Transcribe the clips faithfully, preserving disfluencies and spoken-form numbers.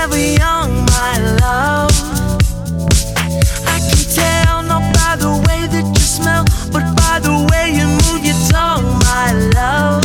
forever young, my love. I can tell not by the way that you smell, but by the way you move your tongue, my love.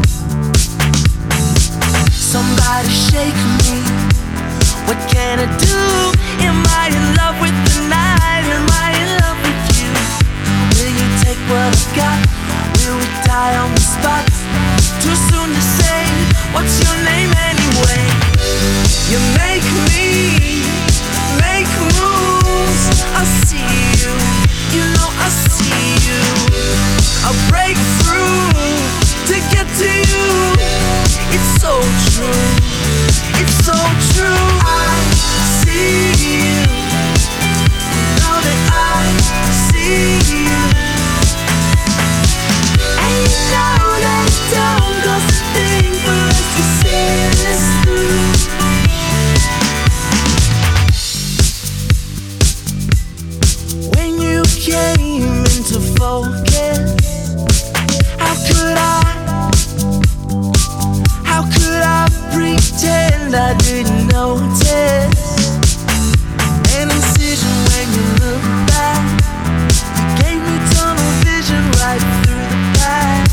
Somebody shake me. What can I do? Am I in love with the night? Am I in love with you? Will you take what I've got? Will we die on the spot? Too soon to say. What's your name anyway? You make me make moves. I see you. You know I see you. I break through to get to you. It's so true. It's so true. I see you. Know that I see you. And you know that it don't cost a thing for us to see this through. When you came into focus, how could I, how could I pretend I didn't notice? An incision when you look back, you gave me tunnel vision right through the back.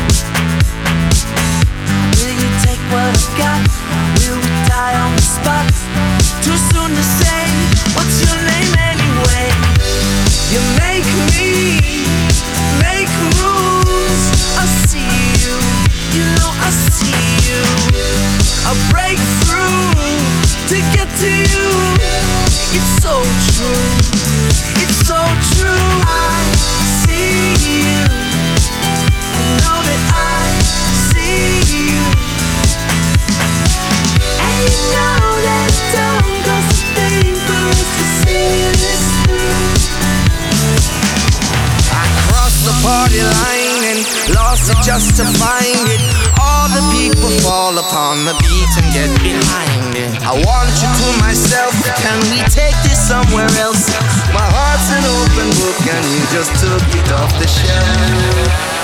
Will you take what I've got? Will we die on the spot? Too soon to say. What's your name anyway? You make me make moves. I see you. You know I see you. I break through to get to you. It's so true. It's so true. I see you. Know that I see you. And you know that it don't cost a thing for us to see this through. I crossed the party line and lost it just to find it. All the people fall upon the beat and get behind it. I want you to myself. Can we take this somewhere else? My heart's an open book and you just took it off the shelf.